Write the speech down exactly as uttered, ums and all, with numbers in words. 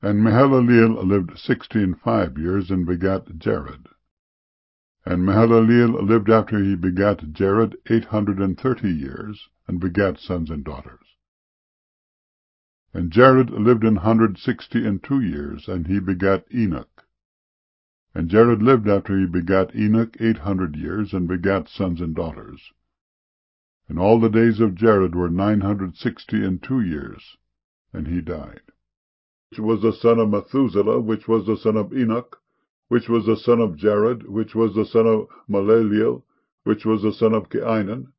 And Mahalaleel lived sixty and five years, and begat Jared. And Mahalaleel lived after he begat Jared eight hundred and thirty years, and begat sons and daughters. And Jared lived an hundred sixty and two years, and he begat Enoch. And Jared lived after he begat Enoch eight hundred years, and begat sons and daughters. And all the days of Jared were nine hundred sixty and two years, and he died. Which was the son of Methuselah, which was the son of Enoch, which was the son of Jared, which was the son of Malaleel, which was the son of Cainan,